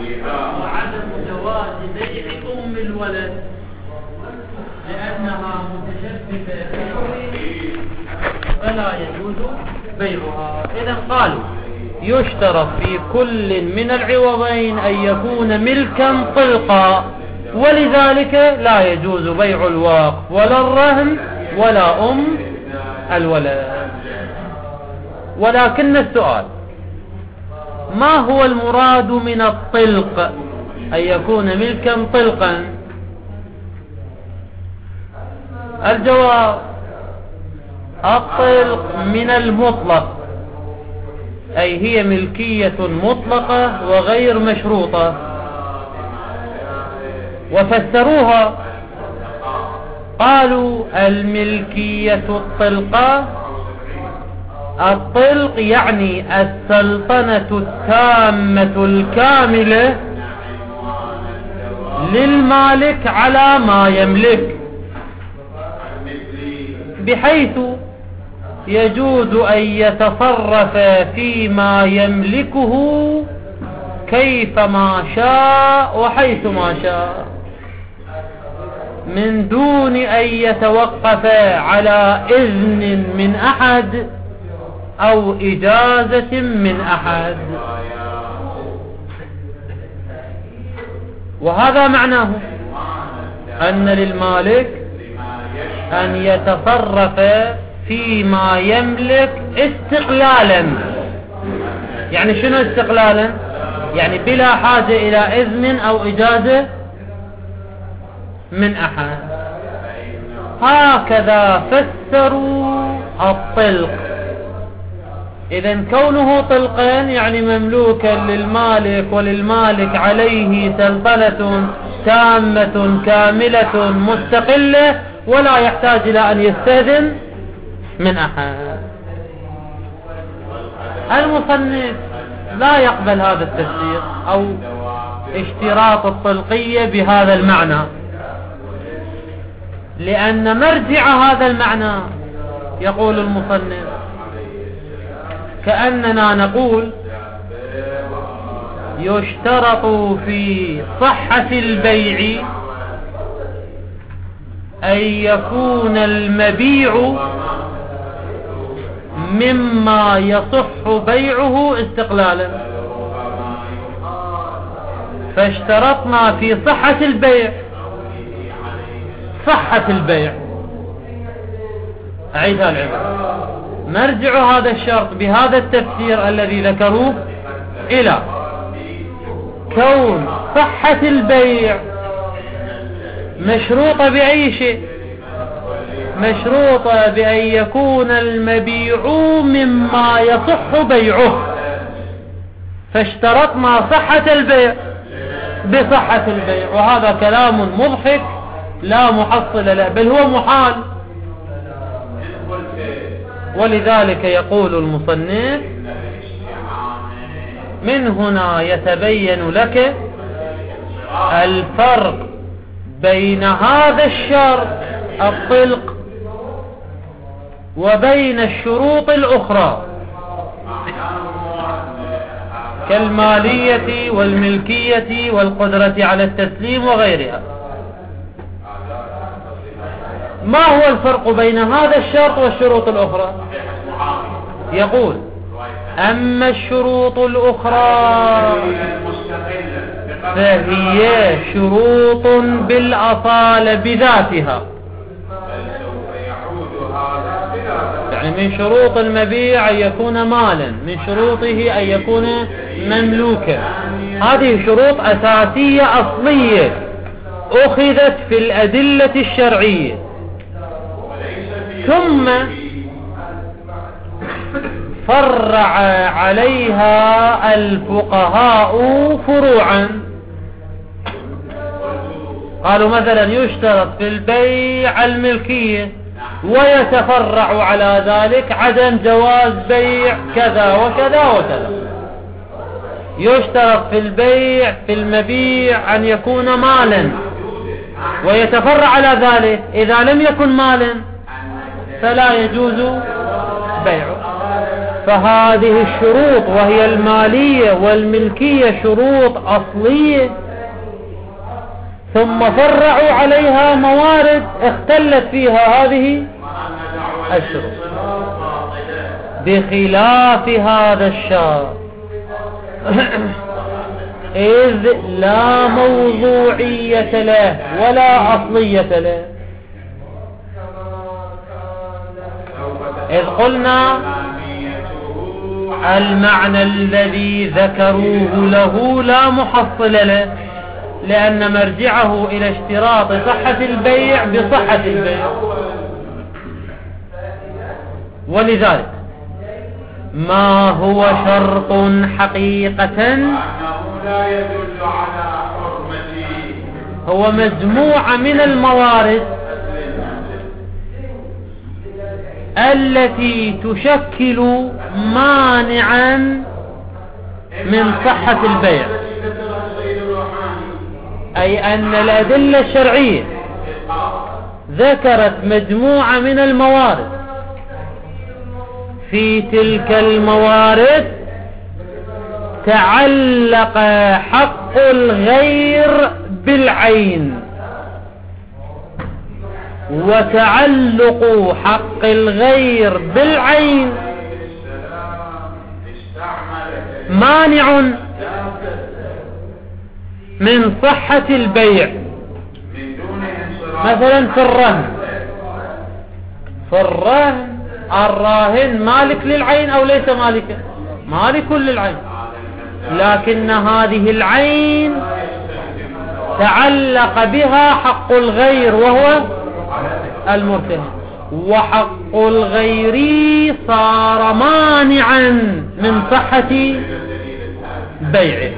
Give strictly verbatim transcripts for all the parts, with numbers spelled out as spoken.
وعدم جواز بيع أم الولد لأنها متشبثة فلا يجوز بيعها. إذا قالوا يشترط في كل من العوضين أن يكون ملكا طلقا، ولذلك لا يجوز بيع الواقف ولا الرهن ولا أم الولد. ولكن السؤال: ما هو المراد من الطلق؟ أن يكون ملكا طلقا. الجواب: الطلق من المطلق، أي هي ملكية مطلقة وغير مشروطة. وفسروها قالوا: الملكية الطلقة، الطلق يعني السلطنة التامة الكاملة للمالك على ما يملك، بحيث يجوز أن يتصرف فيما يملكه كيفما شاء وحيث ما شاء، من دون أن يتوقف على إذن من أحد أو إجازة من أحد. وهذا معناه أن للمالك أن يتصرف فيما يملك استقلالا. يعني شنو استقلالا؟ يعني بلا حاجة إلى إذن أو إجازة من أحد. هكذا فسروا الطلق. إذن كونه طلقا يعني مملوكا للمالك، وللمالك عليه سلطنة تامة كاملة مستقلة، ولا يحتاج إلى أن يستأذن من أحد. المصنف لا يقبل هذا التفسير أو اشتراط الطلقية بهذا المعنى، لأن مرجع هذا المعنى يقول المصنف كأننا نقول يشترط في صحة البيع أن يكون المبيع مما يصح بيعه استقلالا. فاشترطنا في صحة البيع صحة البيع. أعيد العبارة: نرجع هذا الشرط بهذا التفسير الذي ذكروه إلى كون صحة البيع مشروطة بأي شيء؟ مشروطة بأن يكون المبيع مما يصح بيعه. فاشترطنا صحة البيع بصحة البيع، وهذا كلام مضحك لا محصل له، بل هو محال. ولذلك يقول المصنف: من هنا يتبين لك الفرق بين هذا الشرط الطلق وبين الشروط الأخرى كالمالية والملكية والقدرة على التسليم وغيرها. ما هو الفرق بين هذا الشرط والشروط الأخرى؟ يقول: أما الشروط الأخرى فهي شروط بالأصالة بذاتها. يعني من شروط المبيع أن يكون مالا، من شروطه أن يكون مملوكا. هذه شروط أساسية أصلية أخذت في الأدلة الشرعية، ثم فرع عليها الفقهاء فروعا. قالوا مثلا يشترط في البيع الملكية، ويتفرع على ذلك عدم جواز بيع كذا وكذا وكذا. يشترط في البيع في المبيع أن يكون مالا، ويتفرع على ذلك إذا لم يكن مالا فلا يجوز بيعه. فهذه الشروط وهي المالية والملكية شروط أصلية، ثم فرعوا عليها موارد اختلت فيها هذه الشروط، بخلاف هذا الشرط إذ لا موضوعية له ولا أصلية له. إذ قلنا المعنى الذي ذكروه له لا محصل له، لأن مرجعه إلى اشتراط صحة البيع بصحة البيع، ولذلك ما هو شرط حقيقة هو مجموعة من الموارد التي تشكل مانعا من صحة البيع، أي أن الأدلة الشرعية ذكرت مجموعة من الموارد، في تلك الموارد تعلق حق الغير بالعين، وتعلق حق الغير بالعين مانع من صحة البيع. مثلا في الرهن، في الرهن الراهن مالك للعين أو ليس مالكا؟ مالك للعين، لكن هذه العين تعلق بها حق الغير وهو المرتهن، وحق الغير صار مانعا من صحة بيعه.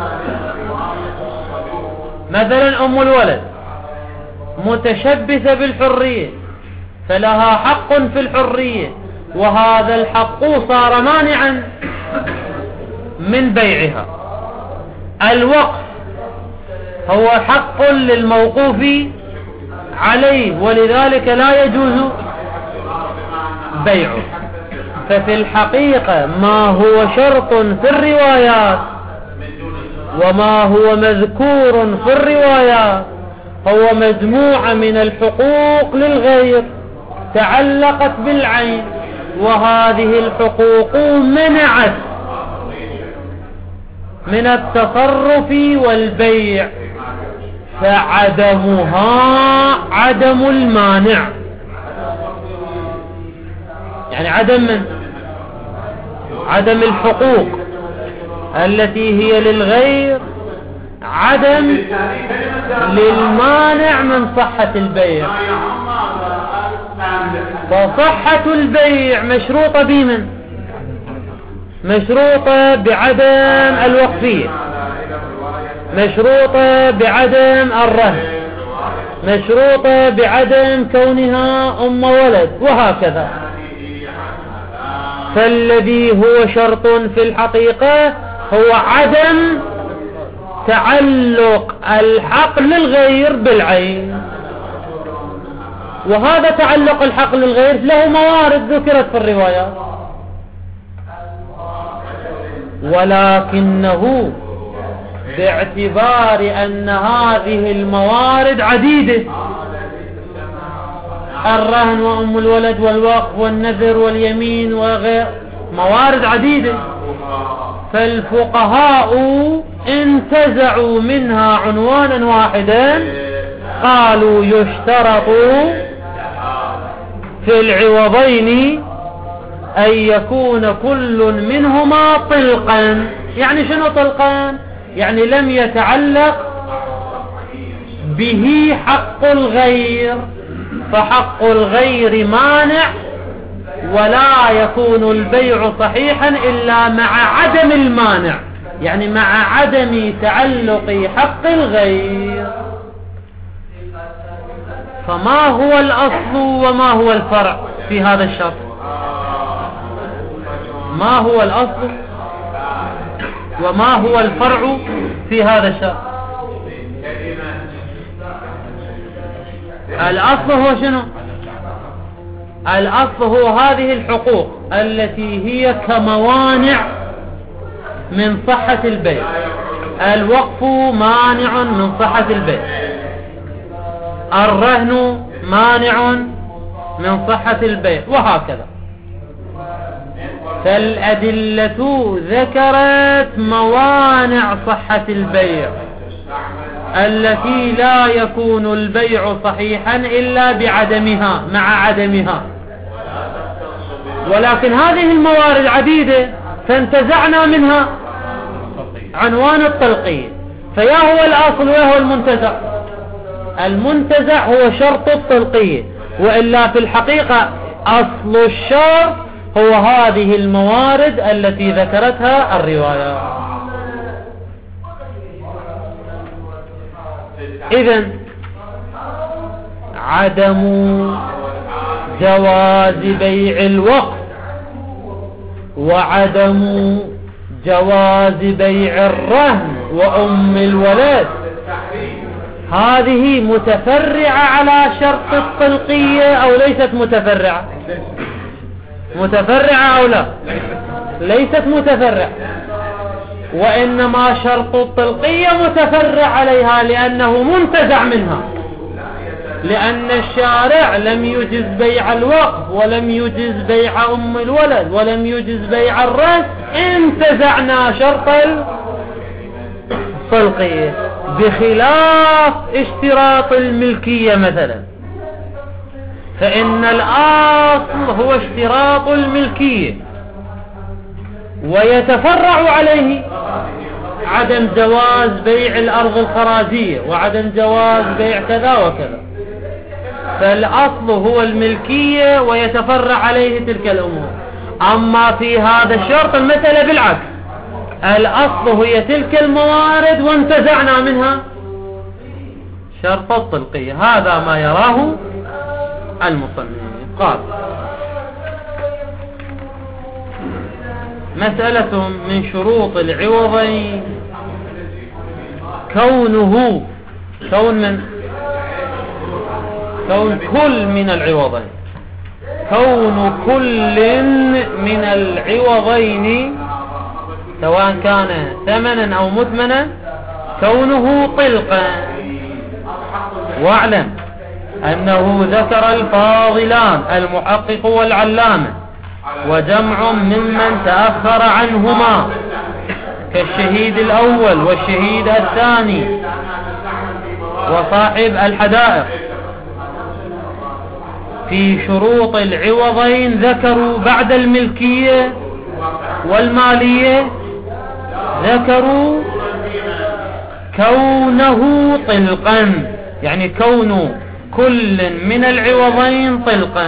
مثلا أم الولد متشبثة بالحرية فلها حق في الحرية، وهذا الحق صار مانعا من بيعها. الوقف هو حق للموقوف عليه، ولذلك لا يجوز بيعه. ففي الحقيقة ما هو شرط في الروايات وما هو مذكور في الروايات هو مجموعة من الحقوق للغير تعلقت بالعين، وهذه الحقوق منعت من التصرف والبيع، فعدمها عدم المانع. يعني عدم من؟ عدم الحقوق التي هي للغير عدم للمانع من صحة البيع. فصحة البيع مشروطة بمن؟ مشروطة بعدم الوقفية، مشروطة بعدم الرهن، مشروطة بعدم كونها أم ولد، وهكذا. فالذي هو شرط في الحقيقة هو عدم تعلق الحق للغير بالعين، وهذا تعلق الحق للغير له موارد ذكرت في الروايات، ولكنه باعتبار أن هذه الموارد عديدة، الرهن وأم الولد والوقف والنذر واليمين وغير، موارد عديدة، فالفقهاء انتزعوا منها عنوانا واحدا، قالوا يشترط في العوضين أن يكون كل منهما طلقا. يعني شنو طلقا؟ يعني لم يتعلق به حق الغير، فحق الغير مانع، ولا يكون البيع صحيحا إلا مع عدم المانع، يعني مع عدم تعلق حق الغير. فما هو الأصل وما هو الفرع في هذا الشرط؟ ما هو الأصل وما هو الفرع في هذا الشرط؟ الأصل هو شنو؟ الأصل هو هذه الحقوق التي هي كموانع من صحة البيع. الوقف مانع من صحة البيع، الرهن مانع من صحة البيع، وهكذا. فالأدلة ذكرت موانع صحة البيع التي لا يكون البيع صحيحا إلا بعدمها مع عدمها. ولكن هذه الموارد عديدة، فانتزعنا منها عنوان الطلقية. فيا هو الأصل ويا هو المنتزع. المنتزع هو شرط الطلقية، وإلا في الحقيقة أصل الشرط هو هذه الموارد التي ذكرتها الرواية. إذن عدم جواز بيع الوقف وعدم جواز بيع الرهن وأم الولد هذه متفرعة على شرط الطلقية أو ليست متفرعة؟ متفرعة أو لا؟ ليست متفرعة، وإنما شرط الطلقية متفرع عليها لأنه منتزع منها، لأن الشارع لم يجز بيع الوقف ولم يجز بيع أم الولد ولم يجز بيع الرهن، انتزعنا شرط الطلقية، بخلاف اشتراط الملكية مثلا، فإن الأصل هو اشتراط الملكية ويتفرع عليه عدم جواز بيع الأرض الخراجية وعدم جواز بيع كذا وكذا. فالأصل هو الملكية ويتفرع عليه تلك الأمور. أما في هذا الشرط المسألة بالعكس، الأصل هي تلك الموارد وانتزعنا منها شرط الطلقية. هذا ما يراه المصنف. قال: مسألة من شروط العوضين كونه كون من كون كل من العوضين كون كل من العوضين سواء كان ثمنا أو مثمنا كونه طلقا. واعلم أنه ذكر الفاضلان المحقق والعلامة وجمع ممن تأخر عنهما كالشهيد الأول والشهيد الثاني وصاحب الحدائق في شروط العوضين. ذكروا بعد الملكية والمالية ذكروا كونه طلقا، يعني كون كل من العوضين طلقا،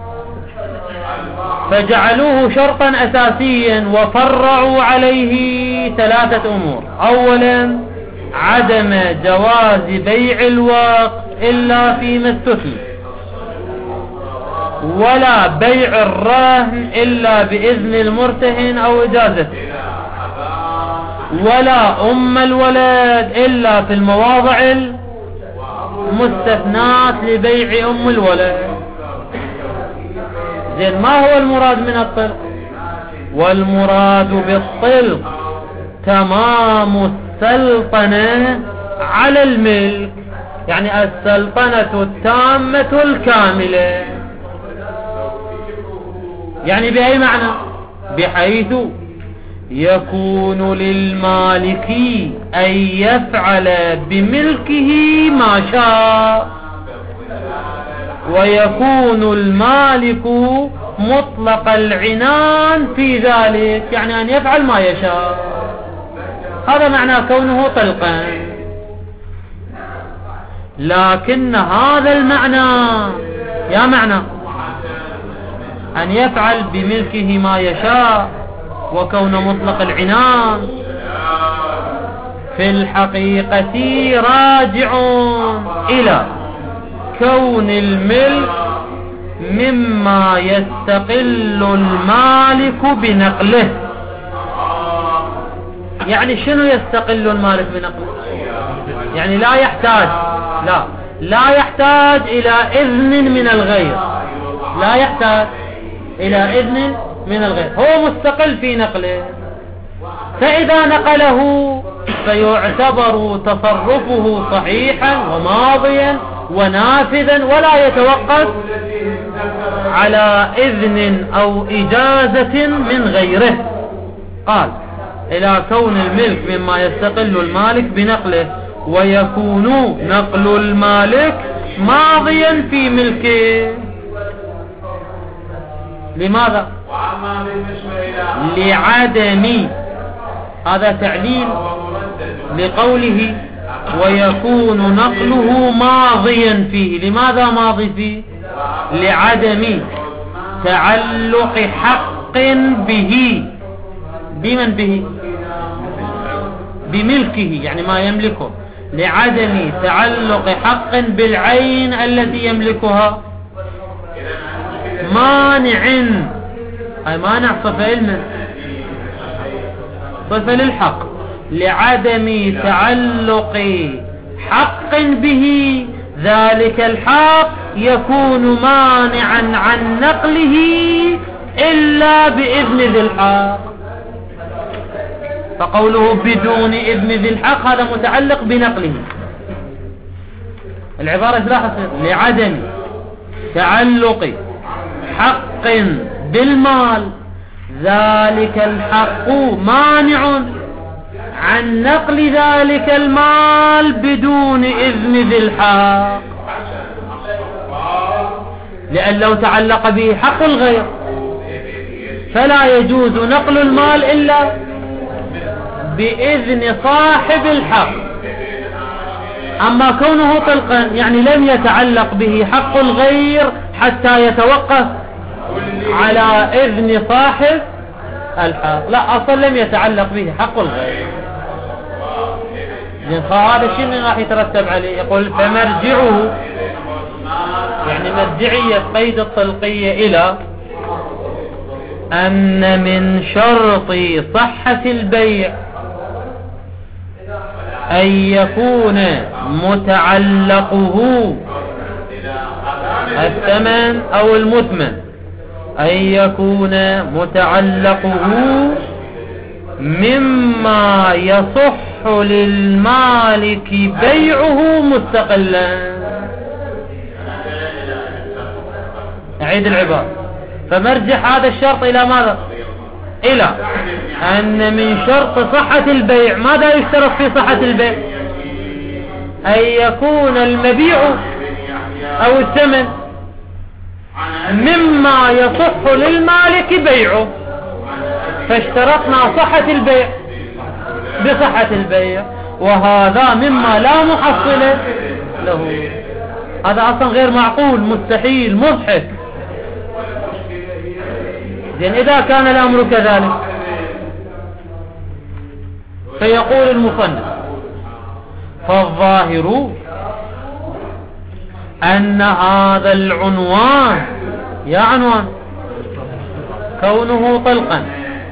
فجعلوه شرطا أساسيا وفرعوا عليه ثلاثة أمور. أولا عدم جواز بيع الوقت إلا فيما استثنى، ولا بيع الرهن إلا بإذن المرتهن أو إجازته، ولا أم الولد إلا في المواضع المستثنات لبيع أم الولد. زين، ما هو المراد من الطلق؟ والمراد بالطلق تمام السلطنة على الملك، يعني السلطنة التامة الكاملة. يعني بأي معنى؟ بحيث يكون للمالك أن يفعل بملكه ما شاء، ويكون المالك مطلق العنان في ذلك، يعني أن يفعل ما يشاء. هذا معنى كونه طلقا. لكن هذا المعنى يا معنى أن يفعل بملكه ما يشاء وكون مطلق العنان في الحقيقة راجع إلى كون الملك مما يستقل المالك بنقله. يعني شنو يستقل المالك بنقله؟ يعني لا يحتاج لا لا يحتاج إلى إذن من الغير، لا يحتاج إلى إذن من الغير، هو مستقل في نقله، فإذا نقله فيعتبر تصرفه صحيحا وماضيا ونافذا ولا يتوقف على إذن أو إجازة من غيره. قال إلى كون الملك مما يستقل المالك بنقله، ويكون نقل المالك ماضيا في ملكه. لماذا؟ لعدم، هذا تعليل لقوله ويكون نقله ماضيا فيه. لماذا ماضي فيه؟ لعدم تعلق حق به. بمن به؟ بملكه، يعني ما يملكه، لعدم تعلق حق بالعين التي يملكها. مانع، أي مانع صفة علم، صفة للحق، لعدم تعلق حق به، ذلك الحق يكون مانعا عن نقله إلا بإذن ذي الحق. فقوله بدون إذن ذي الحق هذا متعلق بنقله. العبارة لا لعدم تعلق حق بالمال، ذلك الحق مانع عن نقل ذلك المال بدون إذن ذي الحق، لأن لو تعلق به حق الغير فلا يجوز نقل المال إلا بإذن صاحب الحق. أما كونه طلقا يعني لم يتعلق به حق الغير حتى يتوقف على إذن صاحب الحق، لا أصلا لم يتعلق به حق الغير. هذا الشيء من راح يترتب عليه. يقول فمرجعه، يعني مرجعية قيد الطلقية إلى أن من شرط صحة البيع أن يكون متعلقه الثمن أو المثمن، أن يكون متعلقه مما يصح للمالك بيعه مستقلا. أعيد العبارة. فمرجع هذا الشرط إلى ماذا؟ إلى أن من شرط صحة البيع، ماذا يشترط في صحة البيع؟ أن يكون المبيع أو الثمن مما يصح للمالك بيعه، فاشترطنا صحة البيع بصحة البيع، وهذا مما لا محصل له. هذا أصلا غير معقول، مستحيل، مضحك. لأن إذا كان الأمر كذلك فيقول المصنف فالظاهر أن هذا العنوان، يا عنوان كونه طلقا،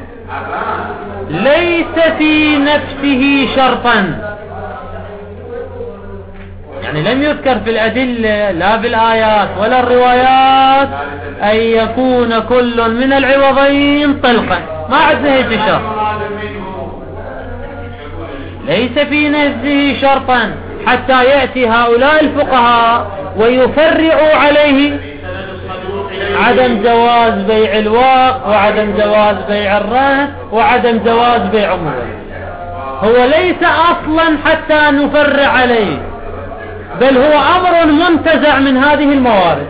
ليس في نفسه شرطا، يعني لم يذكر في الأدلة لا بالآيات ولا الروايات أن يكون كل من العوضين طلقا، ما عندنا هيك شرط. ليس في نفسه شرطا حتى يأتي هؤلاء الفقهاء ويفرعوا عليه عدم جواز بيع الوقت وعدم جواز بيع الرهن وعدم جواز بيع عمره. هو ليس أصلا حتى نفرع عليه، بل هو أمر منتزع من هذه الموارد.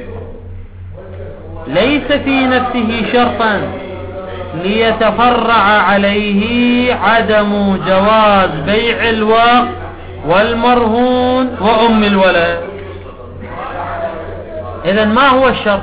ليس في نفسه شرطا ليتفرع عليه عدم جواز بيع الوقت والمرهون وأم الولد. إذن ما هو الشرط؟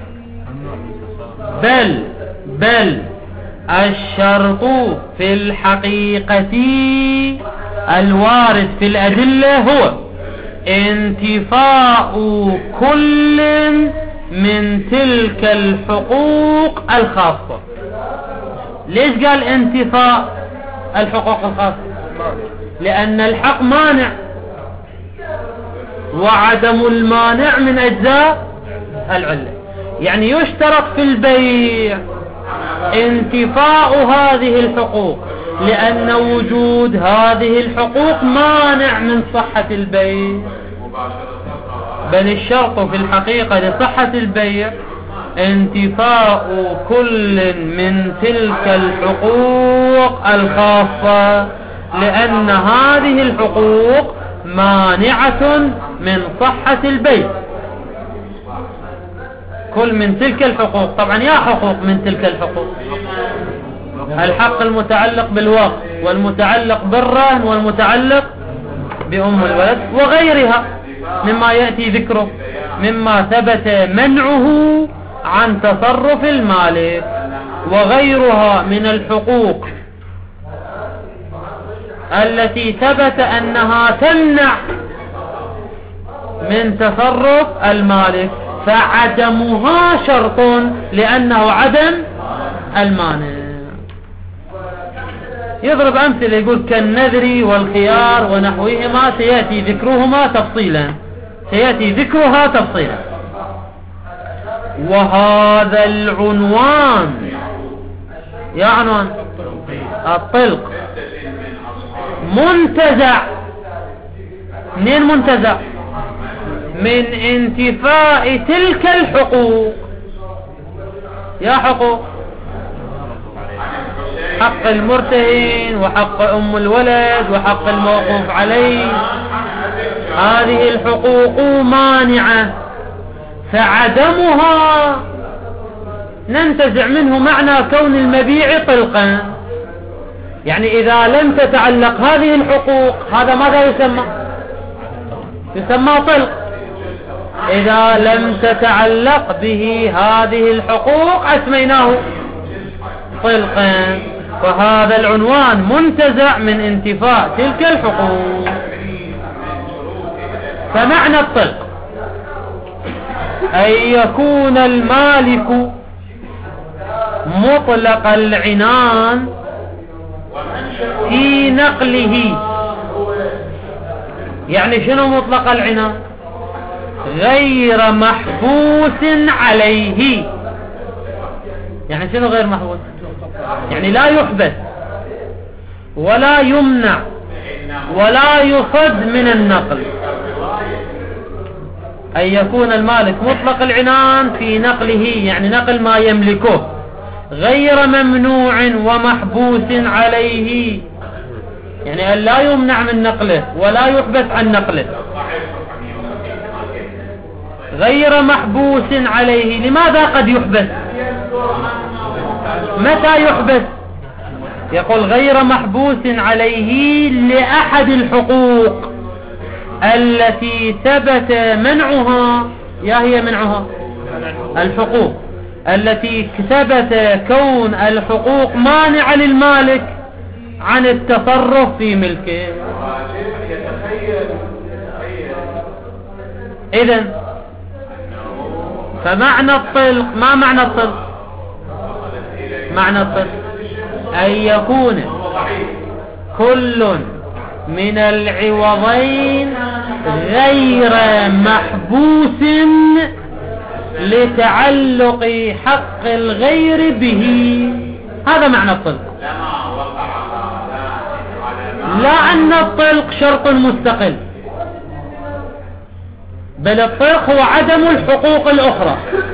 بل بل الشرط في الحقيقة الوارد في الأدلة هو انتفاء كل من تلك الحقوق الخاصة. ليش قال انتفاء الحقوق الخاصة؟ لأن الحق مانع، وعدم المانع من أجزاء العلة. يعني يشترط في البيع انتفاء هذه الحقوق، لأن وجود هذه الحقوق مانع من صحة البيع، بل الشرط في الحقيقة لصحة البيع انتفاء كل من تلك الحقوق الخاصة، لأن هذه الحقوق مانعة من صحة البيع. كل من تلك الحقوق، طبعا يا حقوق من تلك الحقوق: الحق المتعلق بالوقت، والمتعلق بالرهن، والمتعلق بأم الولد، وغيرها مما يأتي ذكره مما ثبت منعه عن تصرف المالك، وغيرها من الحقوق التي ثبت أنها تمنع من تصرف المالك، فعدمها شرط لأنه عدم المانع. يضرب أمثلة يقول كالنذر والخيار ونحوهما، سيأتي ذكرهما تفصيلا، سيأتي ذكرها تفصيلا. وهذا العنوان يا عنوان الطلق منتزع. منين منتزع؟ من انتفاء تلك الحقوق. يا حقوق: حق المرتهن، وحق أم الولد، وحق الموقوف عليه. هذه الحقوق مانعة، فعدمها ننتزع منه معنى كون المبيع طلقا. يعني إذا لم تتعلق هذه الحقوق هذا ماذا يسمى؟ يسمى طلق. إذا لم تتعلق به هذه الحقوق أسميناه طلقا. فهذا العنوان منتزع من انتفاء تلك الحقوق. فمعنى الطلق أن يكون المالك مطلق العنان في نقله. يعني شنو مطلق العنان؟ غير محبوس عليه. يعني شنو غير محبوس؟ يعني لا يحبس ولا يمنع ولا يصد من النقل. أن يكون المالك مطلق العنان في نقله، يعني نقل ما يملكه، غير ممنوع ومحبوس عليه، يعني أن لا يمنع من نقله ولا يحبس عن نقله. غير محبوس عليه. لماذا قد يحبس؟ متى يحبس؟ يقول غير محبوس عليه لأحد الحقوق التي ثبت منعها. يا هي منعها الحقوق التي ثبت كون الحقوق مانعة للمالك عن التصرف في ملكه. إذن فمعنى الطلق، ما معنى الطلق؟ معنى الطلق أن يكون كل من العوضين غير محبوس لتعلق حق الغير به. هذا معنى الطلق. لا أن الطلق شرط مستقل، بل الطلق هو عدم الحقوق الأخرى،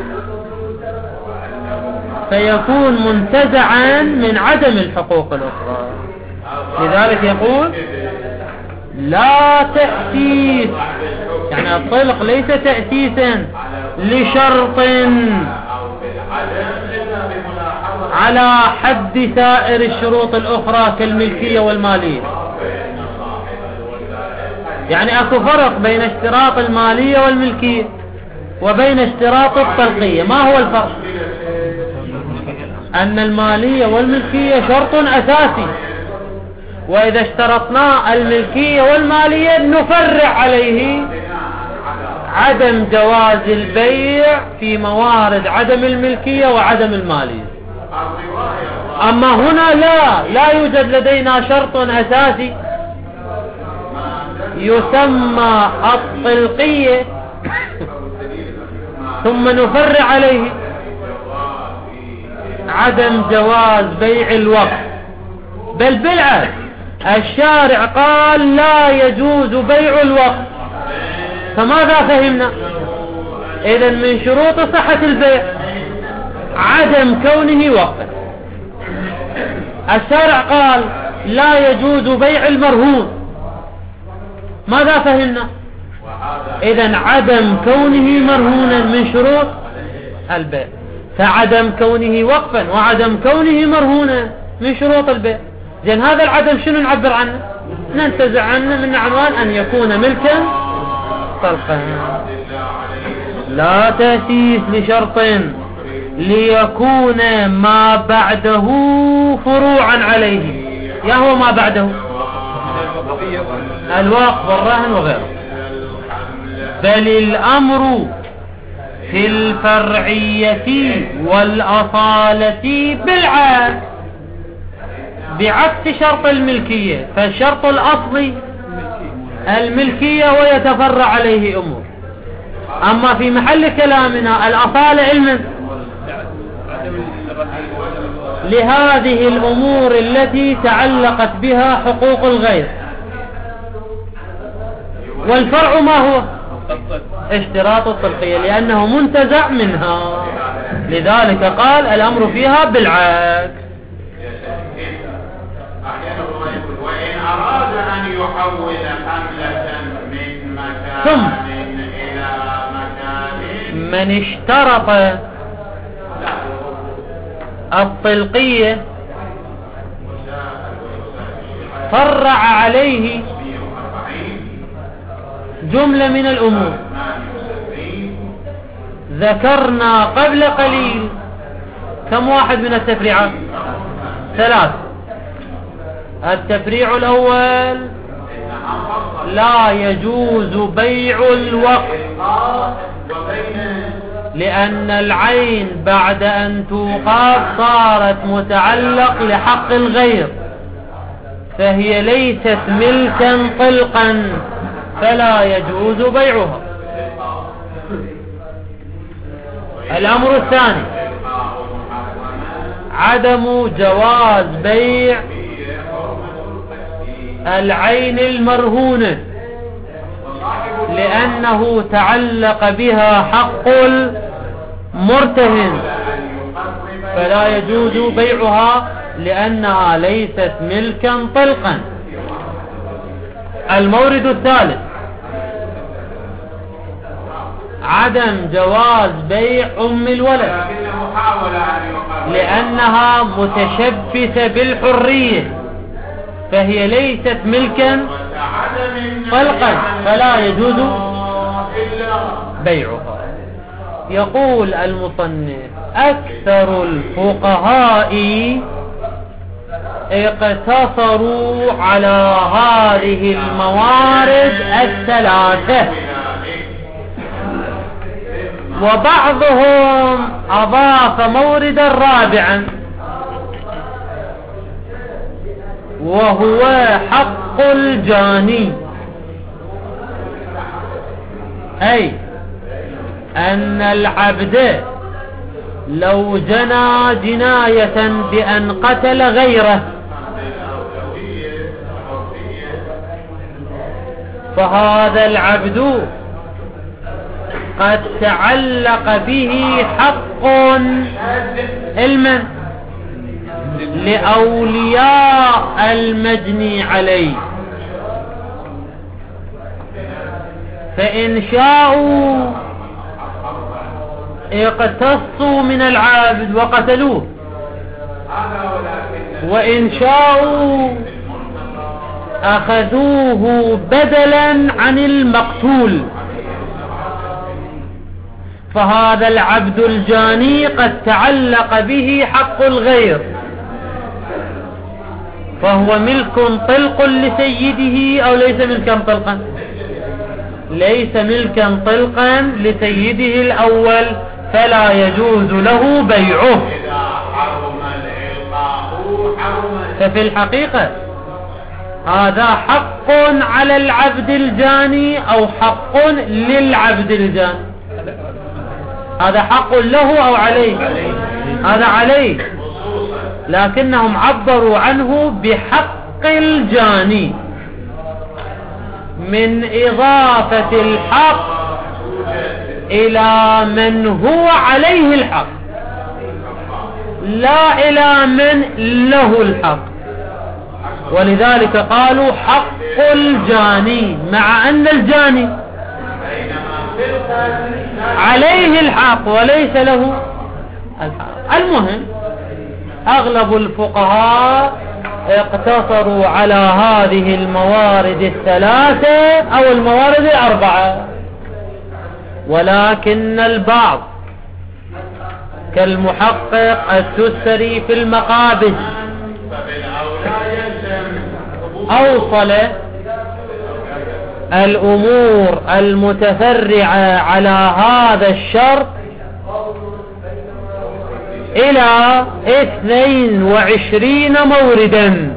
فيكون منتزعا من عدم الحقوق الأخرى. لذلك يقول لا تأسيس، يعني الطلق ليس تأسيسا لشرط على حد سائر الشروط الأخرى كالملكية والمالية. يعني أكو فرق بين اشتراط المالية والملكية وبين اشتراط الطلقية. ما هو الفرق؟ أن المالية والملكية شرط أساسي، وإذا اشترطنا الملكية والمالية نفرع عليه عدم جواز البيع في موارد عدم الملكية وعدم المالية. أما هنا لا لا يوجد لدينا شرط أساسي يسمى الطلقية ثم نفرع عليه عدم جواز بيع الوقف، بل بالعكس الشارع قال لا يجوز بيع الوقف. فماذا فهمنا؟ إذن من شروط صحة البيع عدم كونه وقفا. الشارع قال لا يجوز بيع المرهون، ماذا فهمنا؟ إذن عدم كونه مرهونا من شروط البيع، فعدم كونه وقفا وعدم كونه مرهونا من شروط البيع. زين هذا العدم شنو نعبر عنه؟ ننتزع عنه من عنوان أن يكون ملكا طلقا. لا تأسيس لشرط ليكون ما بعده فروعا عليه. يا هو ما بعده الوقف والرهن وغيره. بل الأمر في الفرعية والأصالة بالعكس، بعكس شرط الملكية. فالشرط الأصلي الملكية ويتفرع عليه أمور. أما في محل كلامنا الأصالة علما لهذه الأمور التي تعلقت بها حقوق الغير. والفرع ما هو؟ اشتراط الطلقية، لأنه منتزع منها، لذلك قال الأمر فيها بالعكس. وإن أراد أن يحول حملة من مكان ثم إلى مكان من اشترط الطلقية فرع عليه جملة من الأمور ذكرنا قبل قليل. كم واحد من التفريعات؟ ثلاث. التفريع الأول لا يجوز بيع الوقف، لأن العين بعد أن توقف صارت متعلق لحق الغير، فهي ليست ملكا طلقا، فلا يجوز بيعها. الأمر الثاني عدم جواز بيع العين المرهونة، لأنه تعلق بها حق المرتهن، فلا يجوز بيعها لأنها ليست ملكا طلقا. المورد الثالث عدم جواز بيع أم الولد، لأنها متشبثة بالحرية، فهي ليست ملكا طلقا، فلا يجوز بيعها. يقول المصنف أكثر الفقهاء اقتصروا على هذه الموارد الثلاثة، وبعضهم أضاف موردا رابعا وهو حق الجاني، أي أن العبد لو جنى جناية بأن قتل غيره فهذا العبد قد تعلق به حق علما لأولياء المجني عليه، فإن شاءوا اقتصوا من العابد وقتلوه، وإن شاءوا أخذوه بدلا عن المقتول. فهذا العبد الجاني قد تعلق به حق الغير، فهو ملك طلق لسيده أو ليس ملكا طلقا؟ ليس ملكا طلقا لسيده الأول، فلا يجوز له بيعه. ففي الحقيقة هذا حق على العبد الجاني أو حق للعبد الجاني. هذا حق له أو عليه؟ هذا عليه، لكنهم عبروا عنه بحق الجاني من إضافة الحق إلى من هو عليه الحق، لا إلى من له الحق. ولذلك قالوا حق الجاني، مع أن الجاني عليه الحق وليس له الحق. المهم أغلب الفقهاء اقتصروا على هذه الموارد الثلاثة أو الموارد الأربعة، ولكن البعض كالمحقق التستري في المقابس أوصل الأمور المتفرعة على هذا الشرط إلى اثنين وعشرين موردا،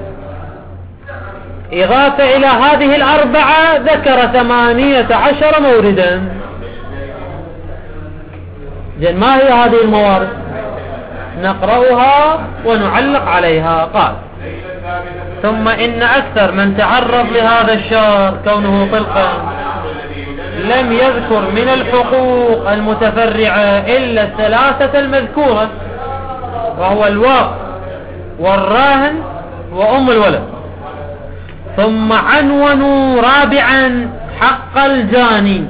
إضافة إلى هذه الأربعة ذكر ثمانية عشر موردا. جن ما هي هذه الموارد؟ نقرأها ونعلق عليها. قال: ثم إن أكثر من تعرض لهذا الشر كونه طلقا لم يذكر من الحقوق المتفرعة إلا الثلاثة المذكورة، وهو الوقف والراهن وأم الولد. ثم عنونوا رابعا حق الجاني.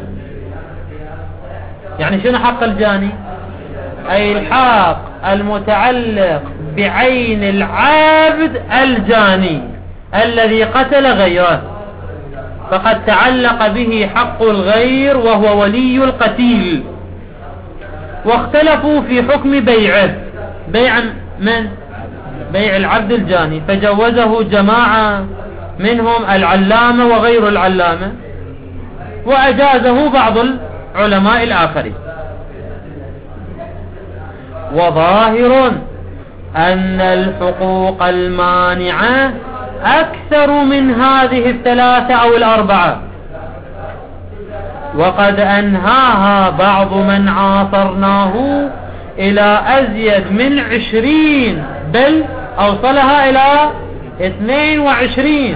يعني شنو حق الجاني؟ أي الحق المتعلق بعين العابد الجاني الذي قتل غيره، فقد تعلق به حق الغير وهو ولي القتيل. واختلفوا في حكم بيعه، بيع من؟ بيع العبد الجاني، فجوزه جماعة منهم العلامة وغير العلامة، وأجازه بعض العلماء الآخرين. وظاهر أن الحقوق المانعة أكثر من هذه الثلاثة أو الأربعة، وقد أنهاها بعض من عاصرناه إلى أزيد من عشرين، بل أوصلها إلى اثنين وعشرين.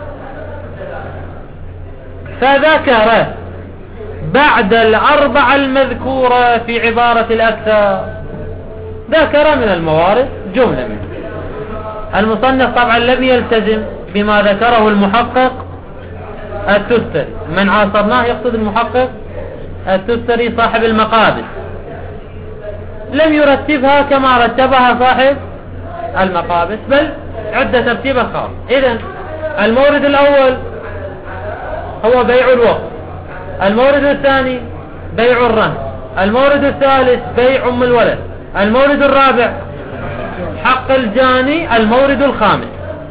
فذكر بعد الأربعة المذكورة في عبارة الأكثر ذكر من الموارد جملة منه. المصنف طبعا لم يلتزم بما ذكره المحقق التستري، من عاصرناه يقصد المحقق التستري صاحب المقابس، لم يرتبها كما رتبها صاحب المقابس، بل عد ترتيبه خاص. إذن المورد الأول هو بيع الوقف، المورد الثاني بيع الرهن، المورد الثالث بيع أم الولد، المورد الرابع حق الجاني، المورد الخامس.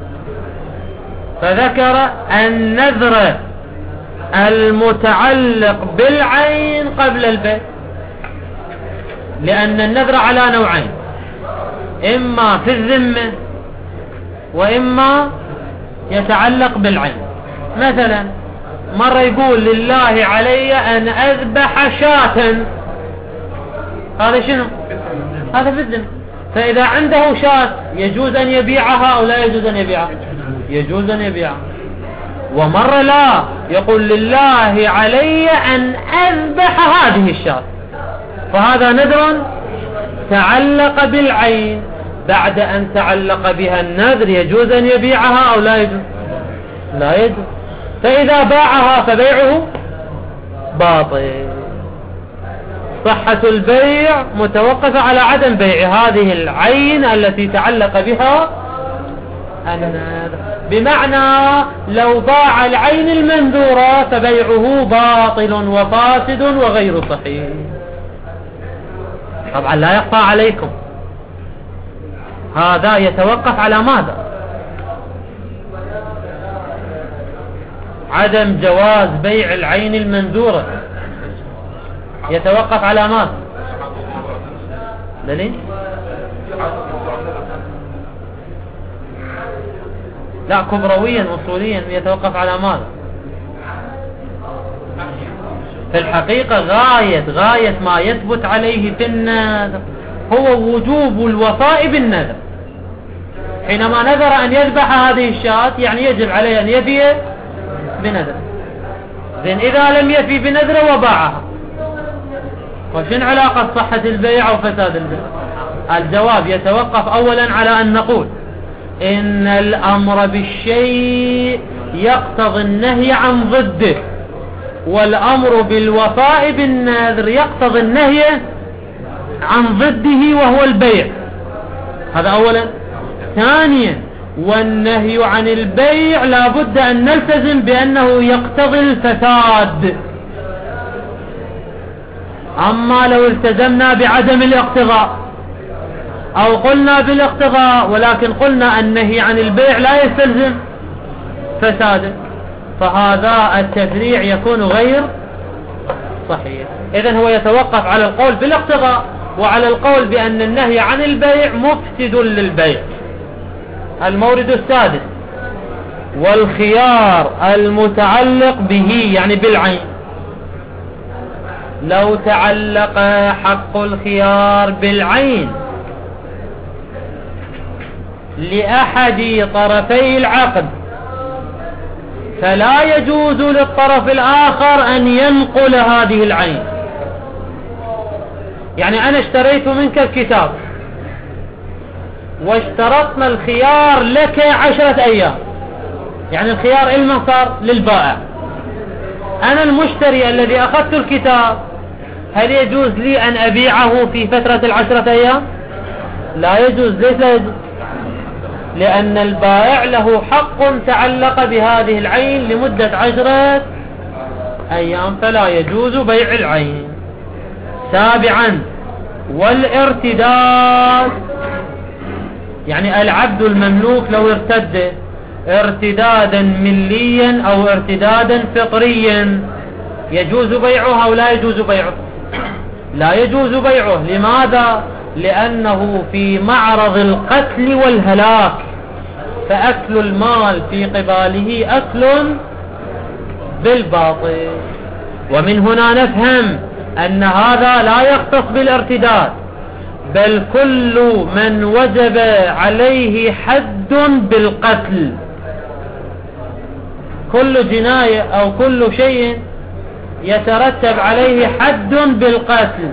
فذكر النذر المتعلق بالعين قبل البيع، لأن النذر على نوعين، إما في الذمة وإما يتعلق بالعين. مثلا مرة يقول لله علي أن أذبح شاة، هذا شنو؟ هذا في الذمة. فإذا عنده شاة يجوز أن يبيعها أو لا يجوز أن يبيعها؟ يجوز أن يبيعها. ومرة لا، يقول لله علي أن أذبح هذه الشاة، فهذا نذر تعلق بالعين. بعد أن تعلق بها النذر يجوز أن يبيعها أو لا يجوز؟ لا يجوز. فإذا باعها فبيعه باطل. صحة البيع متوقفة على عدم بيع هذه العين التي تعلق بها النذر، بمعنى لو باع العين المنذورة فبيعه باطل وفاسد وغير صحيح. طبعا لا يخفى عليكم هذا يتوقف على ماذا؟ عدم جواز بيع العين المنذورة يتوقف على ماذا؟ دليل؟ لا، كبرويا أصوليا يتوقف على ماذا؟ في الحقيقة غاية غاية ما يثبت عليه في النذر هو وجوب الوفاء بالنذر. حينما نذر أن يذبح هذه الشاة يعني يجب عليه أن يفي بنذر. زين إذا لم يفي بنذر وباعها، وشن علاقة صحة البيع أو فساد البيع؟ الجواب يتوقف أولا على أن نقول إن الأمر بالشيء يقتضي النهي عن ضده، والأمر بالوفاء بالنذر يقتضي النهي عن ضده وهو البيع. هذا أولا. ثانيا، والنهي عن البيع لا بد أن نلتزم بأنه يقتضي الفساد. أما لو التزمنا بعدم الاقتضاء أو قلنا بالاقتضاء ولكن قلنا النهي عن البيع لا يستلزم فساده، فهذا التفريع يكون غير صحيح. إذن هو يتوقف على القول بالاقتضاء وعلى القول بأن النهي عن البيع مفسد للبيع. المورد السادس، والخيار المتعلق به يعني بالعين. لو تعلق حق الخيار بالعين لأحد طرفي العقد فلا يجوز للطرف الآخر أن ينقل هذه العين. يعني أنا اشتريت منك الكتاب واشترطنا الخيار لك عشرة أيام، يعني الخيار إلما صار للبائع. أنا المشتري الذي أخذت الكتاب، هل يجوز لي أن أبيعه في فترة العشرة أيام؟ لا يجوز. ليس لا يجوز؟ لأن البائع له حق تعلق بهذه العين لمدة عشرة أيام، فلا يجوز بيع العين. سابعا، والارتداد، يعني العبد المملوك لو ارتد ارتدادا مليا أو ارتدادا فطريا يجوز بيعه أو لا يجوز بيعه؟ لا يجوز بيعه. لماذا؟ لأنه في معرض القتل والهلاك، فأكل المال في قباله أكل بالباطل. ومن هنا نفهم أن هذا لا يختص بالارتداد، بل كل من وجب عليه حد بالقتل، كل جناية أو كل شيء يترتب عليه حد بالقتل،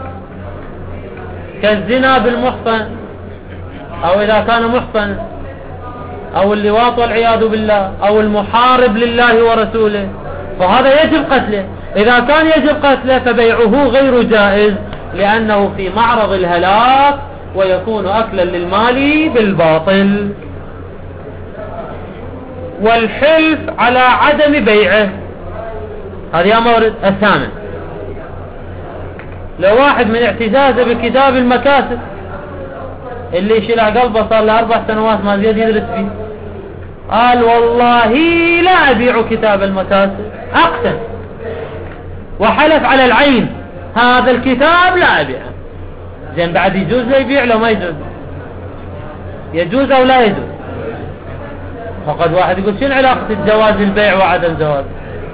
كالزنا بالمحصن أو إذا كان محصن، أو اللواط والعياذ بالله، أو المحارب لله ورسوله، فهذا يجب قتله. إذا كان يجب قتله فبيعه غير جائز، لأنه في معرض الهلاك ويكون أكلا للمال بالباطل. والحلف على عدم بيعه، هذا مورد الثامن. لو واحد من اعتزازه بكتاب المكاسب اللي شلع قلبه صار له أربع سنوات ما زياد يدرس فيه، قال والله لا أبيع كتاب المكاسب، أقسم وحلف على العين هذا الكتاب لا أبيعه. زين بعد يجوز لا يبيع لو ما يجوز؟ يجوز أو لا يجوز؟ فقد واحد يقول شنو علاقة الجواز البيع وعدم جواز؟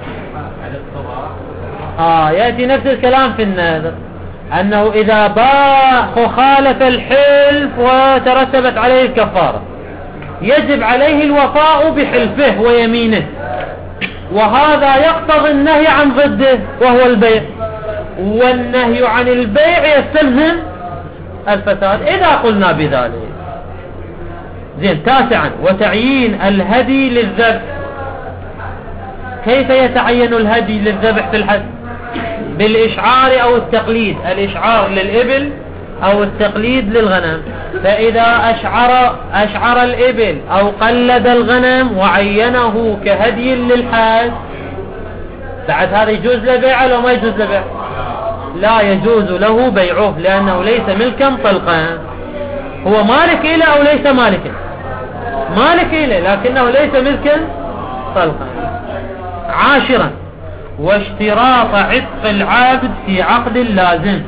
آه يأتي نفس الكلام في النذر، أنه إذا باع وخالف الحلف وترتبت عليه الكفارة يجب عليه الوفاء بحلفه ويمينه، وهذا يقتضي النهي عن ضده وهو البيع، والنهي عن البيع يستلزم الفساد إذا قلنا بذلك. زين. تاسعا، وتعيين الهدي للذبح. كيف يتعين الهدي للذبح في الحج؟ بالإشعار أو التقليد، الإشعار للإبل أو التقليد للغنم. فإذا أشعر, أشعر الإبل أو قلد الغنم وعينه كهدي للحج، بعد هذا يجوز له بيعه لو ما يجوز له بيعه؟ لا يجوز له بيعه، لأنه ليس ملكا طلقا. هو مالك إله أو ليس مالكا؟ مالك إله لكنه ليس ملكا طلقا. عاشرا، واشتراط عتق العبد في عقد لازم.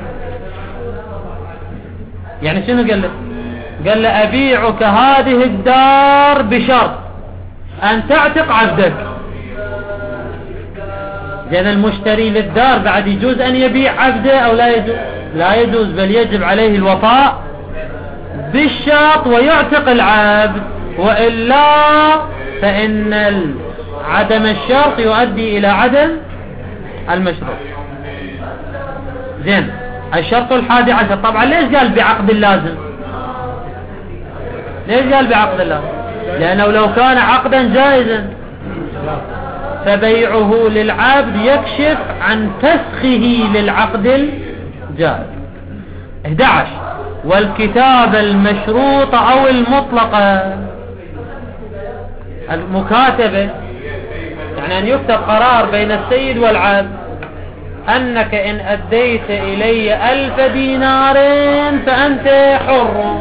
يعني شنو قال له؟ قال له أبيعك هذه الدار بشرط أن تعتق عبدك. لأن المشتري للدار بعد يجوز أن يبيع عبده أو لا يجوز؟ لا يجوز، بل يجب عليه الوفاء بالشرط ويعتق العبد، وإلا فإن عدم الشرط يؤدي إلى عدم المشروط. زين، الشرط الحادي عشر. طبعا ليش قال بعقد اللازم؟ ليش قال بعقد اللازم؟ لأنه لو كان عقدا جائزا فبيعه للعبد يكشف عن فسخه للعقد الجائز. أحد عشر. والكتابة المشروطة أو المطلقة. المكاتبة يعني أن يكتب قرار بين السيد والعبد أنك إن أديت إلي ألف دينار فأنت حر.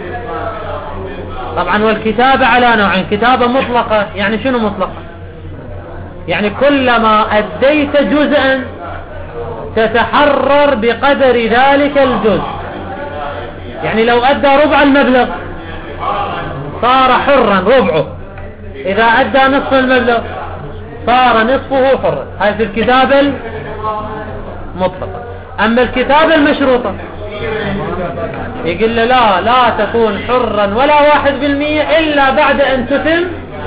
طبعا والكتابة على نوعين، كتابة مطلقة. يعني شنو مطلقة؟ يعني كلما أديت جزءا تتحرر بقدر ذلك الجزء. يعني لو أدى ربع المبلغ صار حرا ربعه، إذا أدى نصف المبلغ صار نصفه حرا. هاي في الكتابة المطلقة. أما الكتابة المشروطة يقول له لا لا تكون حرا ولا واحد بالمية إلا بعد أن تتم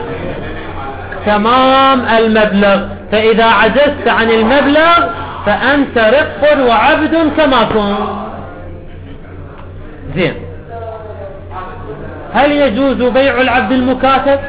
تمام المبلغ، فإذا عجزت عن المبلغ فأنت رق وعبد كما كنت. زين، هل يجوز بيع العبد المكاتب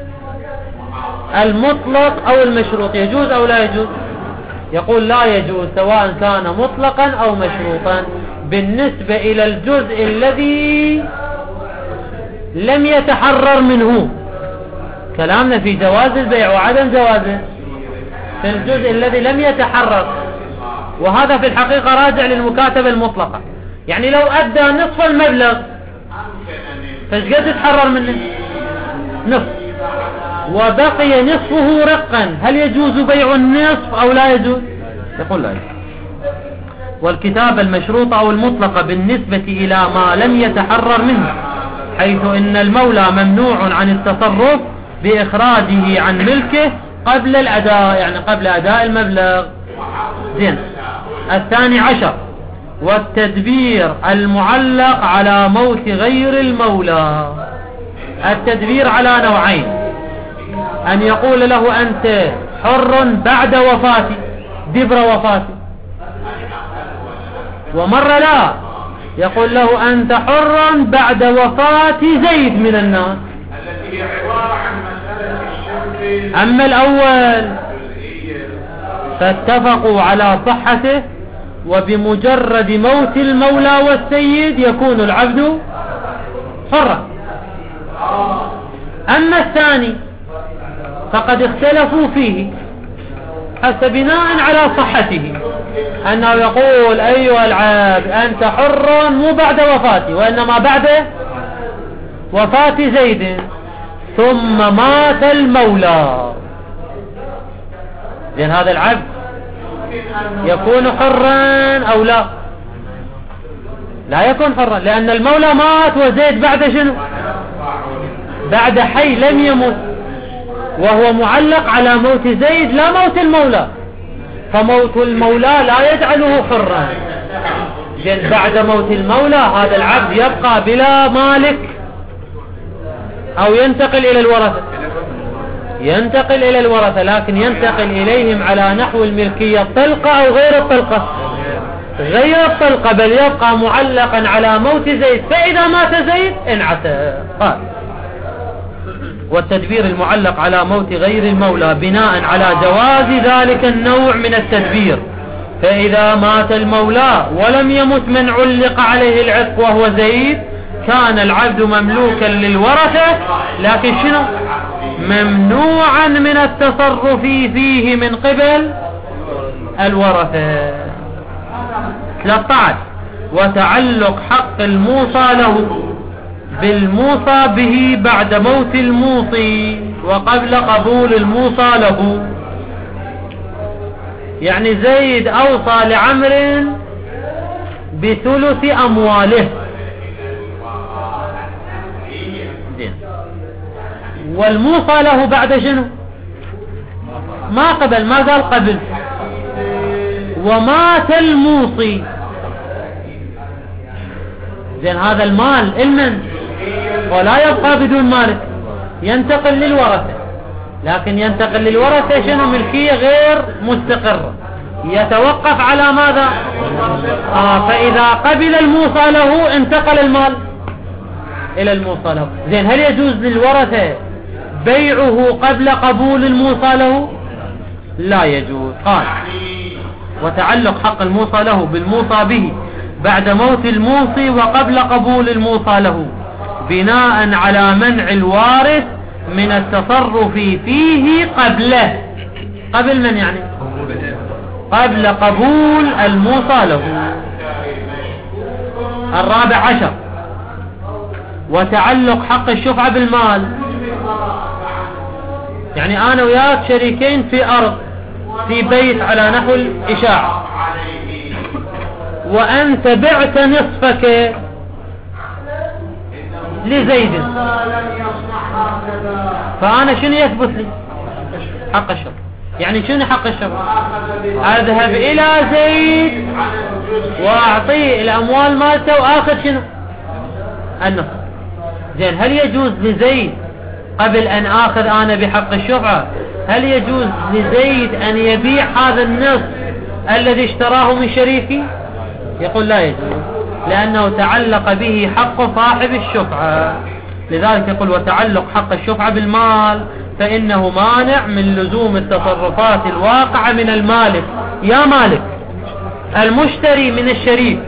المطلق أو المشروط؟ يجوز أو لا يجوز؟ يقول لا يجوز، سواء كان مطلقا أو مشروطا، بالنسبة إلى الجزء الذي لم يتحرر منه. كلامنا في جواز البيع وعدم جوازه في الجزء الذي لم يتحرر، وهذا في الحقيقة راجع للمكاتبة المطلقة. يعني لو أدى نصف المبلغ فايش قد يتحرر منه؟ نصف، وبقي نصفه رقا، هل يجوز بيع النصف أو لا يجوز؟ يقول لا يجوز. والكتابة المشروطة أو المطلقة بالنسبة إلى ما لم يتحرر منه، حيث إن المولى ممنوع عن التصرف بإخراجه عن ملكه قبل الأداء، يعني قبل أداء المبلغ. زين، الثاني عشر. والتدبير المعلق على موت غير المولى. التدبير على نوعين، أن يقول له أنت حر بعد وفاتي، دبر وفاتي، ومرة لا يقول له أنت حر بعد وفاة زيد من الناس. التي هي عبارة عن مسألة الشرط. أما الأول فاتفقوا على صحته، وبمجرد موت المولى والسيد يكون العبد حرا. أما الثاني فقد اختلفوا فيه حتى بناء على صحته، أنه يقول أيها العبد أنت حر مو بعد وفاتي، وإنما بعد وفاة زيد ثم مات المولى. لأن هذا العبد يكون حرا أو لا؟ لا يكون حرا، لأن المولى مات وزيد بعد شنو؟ بعد حي لم يمت، وهو معلق على موت زيد لا موت المولى، فموت المولى لا يجعله حرا. لأن بعد موت المولى هذا العبد يبقى بلا مالك أو ينتقل إلى الورثة، ينتقل إلى الورثة، لكن ينتقل إليهم على نحو الملكية الطلقة أو غير الطلقة، غير الطلقة، بل يبقى معلقا على موت زيد، فإذا مات زيد انعتق. قال والتدبير المعلق على موت غير المولى بناء على جواز ذلك النوع من التدبير، فإذا مات المولى ولم يمت من علق عليه العتق وهو زيد كان العبد مملوكا للورثة، لكن شنو؟ ممنوعا من التصرف فيه من قبل الورثة. ثلاثة عشر. وتعلق حق الموصى له بالموصى به بعد موت الموصي وقبل قبول الموصى له. يعني زيد أوصى لعمر بثلث أمواله، والموصى له بعد شنو؟ ما قبل، ما قال قبل، ومات الموصي. زين هذا المال المن ولا يبقى بدون مالك، ينتقل للورثة، لكن ينتقل للورثة شنو؟ ملكية غير مستقرة، يتوقف على ماذا؟ آه فإذا قبل الموصى له انتقل المال إلى الموصى له. زين هل يجوز للورثة بيعه قبل قبول الموصى له؟ لا يجوز. قال وتعلق حق الموصى له بالموصى به بعد موت الموصي وقبل قبول الموصى له بناء على منع الوارث من التصرف فيه قبله. قبل من يعني؟ قبل قبول الموصى له. الرابع عشر وتعلق حق الشفعة بالمال. يعني أنا وياك شريكين في أرض في بيت على نحو الإشاعة، وأنت بعت نصفك لزيد، فأنا شنو يثبت لي؟ حق الشفعة. يعني شنو حق الشفعة؟ أذهب إلى زيد وأعطيه الأموال مالته وآخذ شنو؟ النصف. زين هل يجوز لزيد قبل أن آخذ أنا بحق الشفعة، هل يجوز لزيد أن يبيع هذا النصف الذي اشتراه من شريكي؟ يقول لا يجوز، لأنه تعلق به حق صاحب الشفعة. لذلك يقول وتعلق حق الشفعة بالمال فإنه مانع من لزوم التصرفات الواقعة من المالك. يا مالك المشتري من الشريك،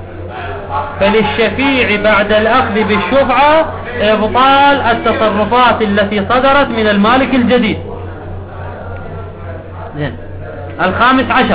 فللشفيع بعد الأخذ بالشفعة إبطال التصرفات التي صدرت من المالك الجديد. زين الخامس عشر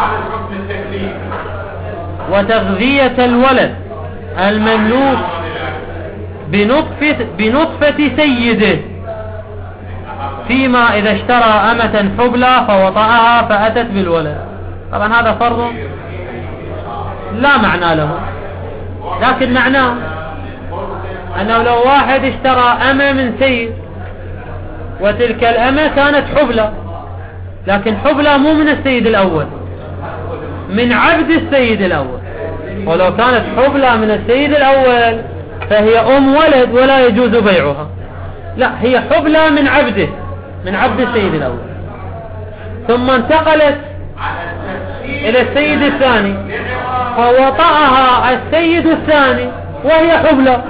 وتغذية الولد المملوك بنطفة, بنطفة سيده فيما إذا اشترى أمة حبلى فوطأها فأتت بالولد. طبعا هذا فرض لا معنى له، لكن معناه أنه لو واحد اشترى أمة من سيد وتلك الأمة كانت حبلى، لكن حبلى مو من السيد الأول، من عبد السيد الأول، ولو كانت حبلى من السيد الأول فهي أم ولد ولا يجوز بيعها. لا، هي حبلى من عبده، من عبد السيد الأول، ثم انتقلت إلى السيد الثاني فوطأها السيد الثاني وهي حبلى.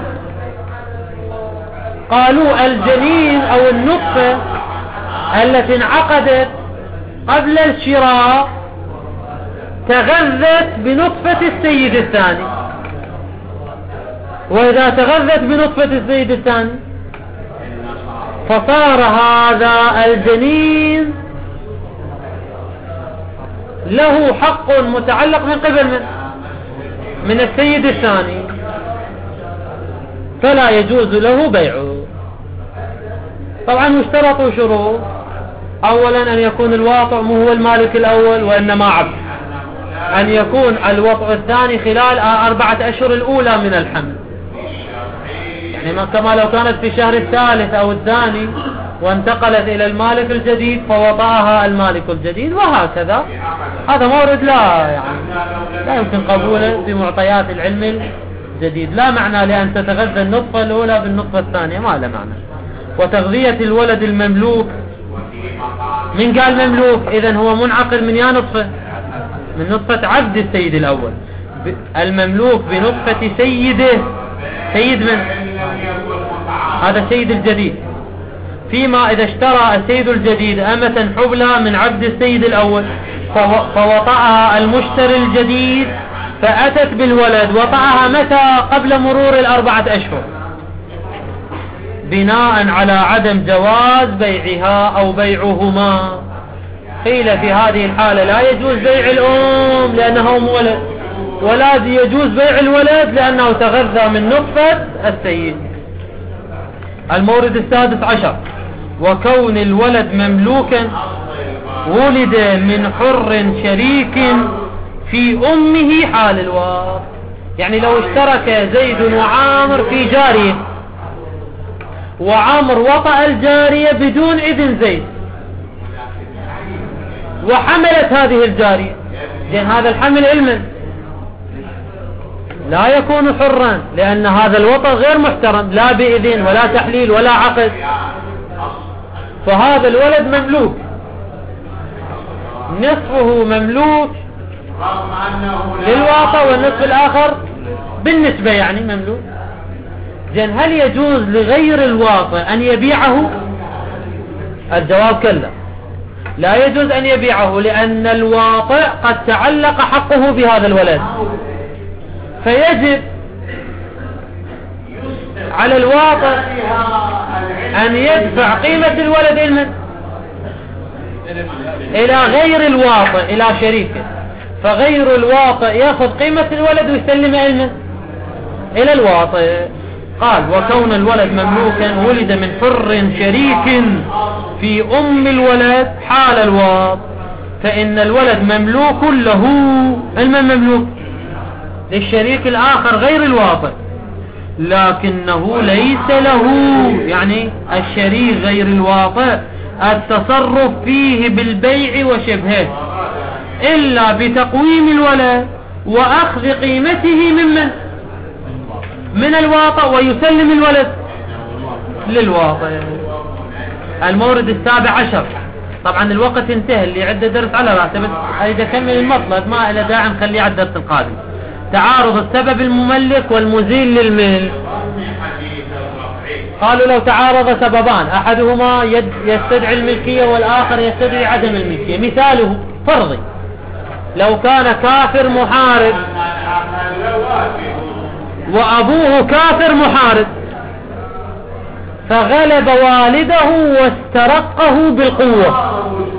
قالوا الجنين أو النطفة التي انعقدت قبل الشراء تغذت بنطفة السيد الثاني، وإذا تغذت بنطفة السيد الثاني فصار هذا الجنين له حق متعلق من قبل من من السيد الثاني، فلا يجوز له بيعه. طبعا اشترطوا شروط: اولا ان يكون الواطئ مو هو المالك الاول وانما عبد، ان يكون الوطء الثاني خلال اربعة اشهر الاولى من الحمل، يعني كما لو كانت في الشهر الثالث او الثاني وانتقلت الى المالك الجديد فوطأها المالك الجديد، وهكذا. هذا مورد لا يعني لا يمكن قبوله بمعطيات العلم الجديد، لا معنى لأن تتغذى النطفة الأولى بالنطفة الثانية، ما له معنى. وتغذية الولد المملوك، من قال مملوك؟ إذن هو منعقل من يا نطفة؟ من نطفة عبد السيد الأول. المملوك بنطفة سيده، سيد من؟ هذا السيد الجديد. فيما إذا اشترى السيد الجديد أمة حبلى من عبد السيد الأول فوطأها المشتري الجديد فأتت بالولد، وطأها متى؟ قبل مرور الأربعة أشهر، بناء على عدم جواز بيعها أو بيعهما. قيل في هذه الحالة لا يجوز بيع الأم لأنها أم ولد، ولا يجوز بيع الولد لأنه تغذى من نطفة السيد. المورد السادس عشر وكون الولد مملوكا ولد من حر شريك في أمه حال الوارث. يعني لو اشترك زيد وعامر في جارية، وعامر وطأ الجارية بدون إذن زيد وحملت هذه الجارية، زين هذا الحمل علما لا يكون حرا، لأن هذا الوطأ غير محترم، لا بإذن ولا تحليل ولا عقد، فهذا الولد مملوك، نصفه مملوك للواطأ والنصف الآخر بالنسبة يعني مملوك. زين هل يجوز لغير الواطئ أن يبيعه؟ الجواب كلا، لا يجوز أن يبيعه، لأن الواطئ قد تعلق حقه بهذا الولد، فيجب على الواطئ أن يدفع قيمة الولد إلى إلى غير الواطئ، إلى شريكه، فغير الواطئ يأخذ قيمة الولد ويسلمه إلى إلى الواطئ. قال وكون الولد مملوكا ولد من حر شريك في أم الولد حال الواط، فإن الولد مملوك له، المن مملوك للشريك الآخر غير الواطئ، لكنه ليس له، يعني الشريك غير الواطئ، التصرف فيه بالبيع وشبهه إلا بتقويم الولد وأخذ قيمته ممن من الواطئ ويسلم الولد للواطئ. المورد السابع عشر، طبعا الوقت انتهى، اللي عنده درس على رأسه، بس إذا كمل المطلب ما إلى داعي نخليه على الدرس القادم. تعارض السبب المملك والمزيل للملك. قالوا لو تعارض سببان أحدهما يستدعي الملكية والآخر يستدعي عدم الملكية، مثاله فرضي لو كان كافر محارب وأبوه كافر محارب فغلب والده واسترقه بالقوة،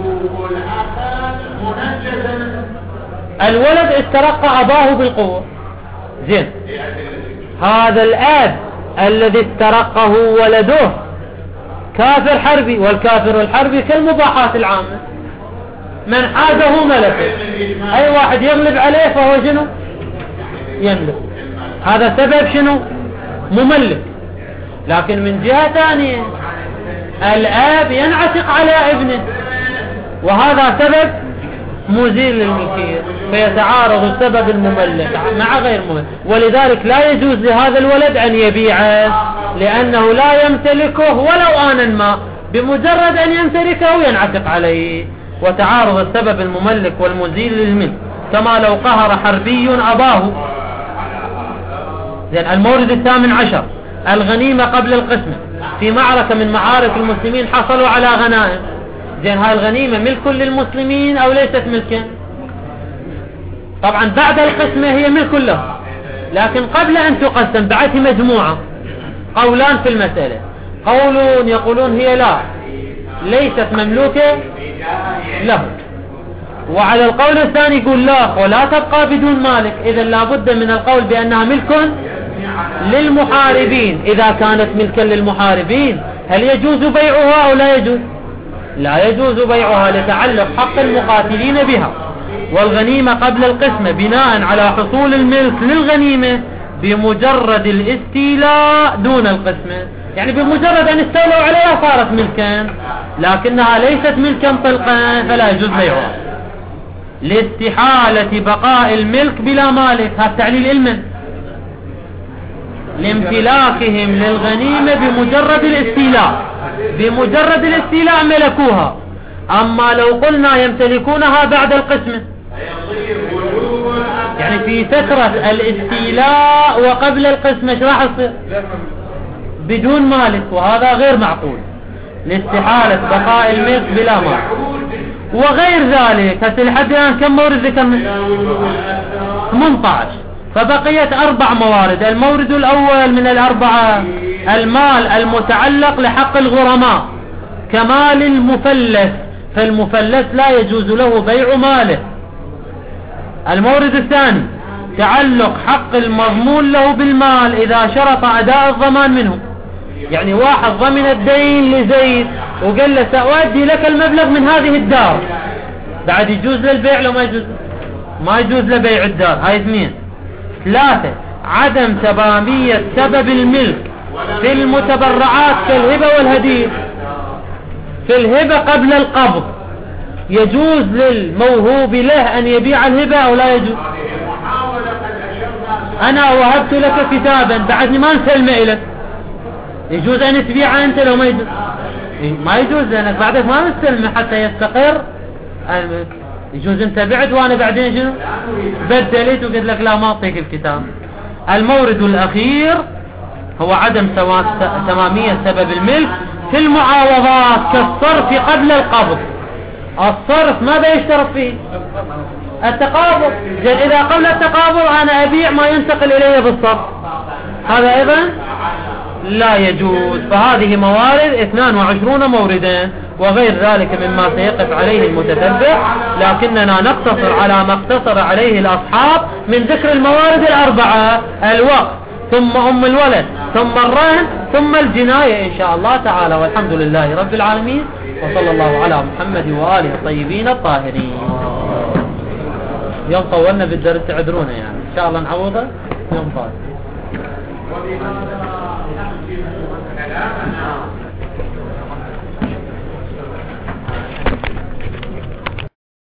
الولد استرق أباه بالقوة. زين هذا الآب الذي استرقه ولده كافر حربي، والكافر الحربي كالمباحات العامة، من حاده ملكه، أي واحد يغلب عليه فهو شنو يملك، هذا سبب شنو مملك. لكن من جهة ثانية الآب ينعتق على ابنه وهذا سبب مزيل للملكية، فيتعارض السبب المملك مع غير مملك، ولذلك لا يجوز لهذا الولد أن يبيعه لأنه لا يمتلكه ولو آنا ما، بمجرد أن يمتلكه ينعتق عليه. وتعارض السبب المملك والمزيل للملك كما لو قهر حربي أباه. زين المورد الثامن عشر، الغنيمة قبل القسمة. في معركة من معارك المسلمين حصلوا على غنائم، زين هاي الغنيمة ملك للمسلمين أو ليست ملكا؟ طبعا بعد القسمة هي ملك له، لكن قبل أن تقسم بعد مجموعة قولان في المسألة، قولون يقولون هي لا ليست مملوكة له، وعلى القول الثاني يقول لا ولا تبقى بدون مالك، إذا لابد من القول بأنها ملك للمحاربين. إذا كانت ملكا للمحاربين هل يجوز بيعها أو لا يجوز؟ لا يجوز بيعها لتعلق حق المقاتلين بها. والغنيمة قبل القسمة بناء على حصول الملك للغنيمة بمجرد الاستيلاء دون القسمة، يعني بمجرد أن استولوا عليها صارت ملكا، لكنها ليست ملكا طلقا فلا يجوز بيعها لاستحالة بقاء الملك بلا مالك. هذا تعليل علما لامتلاكهم للغنيمة بمجرد الاستيلاء، بمجرد الاستيلاء ملكوها. أما لو قلنا يمتلكونها بعد القسمة، يعني في فترة الاستيلاء وقبل القسمة ايش راح يصير؟ بدون مالك، وهذا غير معقول لاستحالة بقاء الملك بلا مالك. وغير ذلك هسه لحد الآن كم مورد ذكرنا؟ ثمانية عشر، فبقيت أربع موارد. المورد الأول من الأربعة المال المتعلق لحق الغرماء كمال المفلس، فالمفلس لا يجوز له بيع ماله. المورد الثاني تعلق حق المضمون له بالمال إذا شرط أداء الضمان منه، يعني واحد ضمن الدين لزيد وقال له سأؤدي لك المبلغ من هذه الدار، بعد يجوز للبيع لو ما يجوز؟ ما يجوز لبيع الدار. هاي اثنين. ثلاثة عدم تمامية سبب الملك في المتبرعات كالهبة والهدية. في الهبة قبل القبض يجوز للموهوب له أن يبيع الهبة أو لا يجوز؟ أنا وهبت لك كتابا بعدني ما نسلمه لك، يجوز أن تبيعه أنت لو ما يجوز؟ ما يجوز لأنك بعدك ما نستلمه حتى يستقر. يجوز أنت بعت وأنا بعدين شنو بدلت وقلت لك لا ما أعطيك الكتاب. المورد الأخير هو عدم تمامية سبب الملك في المعاوضات كالصرف قبل القبض. الصرف ماذا يشترط فيه؟ التقابض. إذا قبل التقابض أنا أبيع ما ينتقل إليه بالصرف، هذا أيضا لا يجوز. فهذه موارد اثنان وعشرون موردا وغير ذلك مما سيقف عليه المتتبع، لكننا نقتصر على ما اقتصر عليه الأصحاب من ذكر الموارد الأربعة: الوقت ثم أم الولد ثم الرهن ثم الجناية إن شاء الله تعالى. والحمد لله رب العالمين، وصلى الله على محمد وآله الطيبين الطاهرين. يوم طولنا بالدرس تعذرونا يعني، إن شاء الله نعوضه يوم طال.